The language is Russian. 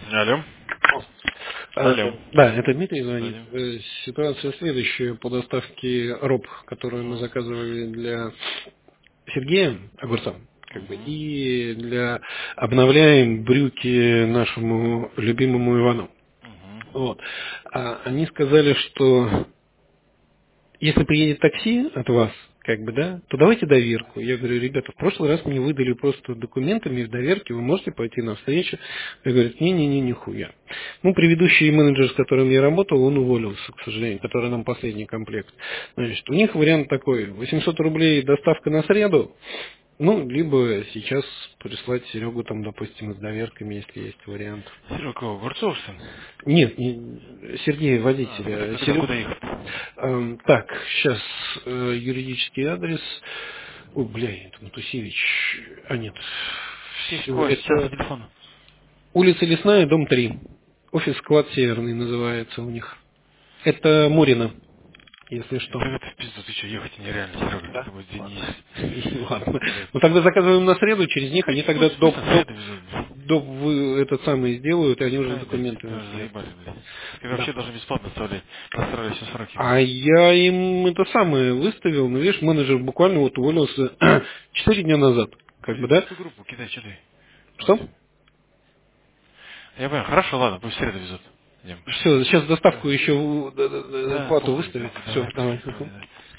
Алло. А, Алло. Да, это Дмитрий звонит. Вадим. Ситуация следующая по доставке роб, которую мы Мгм. заказывали для Сергея Огурца, Мгм. и обновляем брюки нашему любимому Ивану. Мгм. Вот. Они сказали, что если приедет такси от вас, то давайте доверку. Я говорю, ребята, в прошлый раз мне выдали просто документами в доверке, вы можете пойти на встречу? Я говорю, не-не-не, нихуя. Ну, предыдущий менеджер, с которым я работал, он уволился, к сожалению, который нам последний комплект. Значит, у них вариант такой, 800 рублей доставка на среду, ну, либо сейчас прислать Серегу там, допустим, с доверками, если есть вариант. Серега, Огурцов, сын? Нет, Сергей, А, ну водителя. тогда куда ехать? Так, сейчас юридический адрес. Ой, бля, это Матусевич. Нет. Все, Сейчас по это телефону. улица Лесная, дом 3. Офис-склад Северный называется у них. Это Мурина, если что. Да это в пизду, ты что, ехать нереально, Серега. Да? Ты вот здесь Ладно. не... Ладно. Блядь. Ну тогда заказываем на среду, через них Ну, они в тогда смысле на среду везут, блядь? этот самый сделают, и они уже Сами, блядь, документы ты уже оставят. заебали, блядь. Ты Да. вообще должен бесплатно оставлять. Настраивай все сроки, А блядь. я им это самое выставил, ну видишь, менеджер буквально вот уволился 4 дня назад. Блин, Да? в ту группу кидай, что ты? Что? Я понял, хорошо, ладно, пусть в среду везут. Идем. Все, сейчас Да. доставку еще Да, плату похуй, выставить. блядь, Все, давай, давай. давай, давай.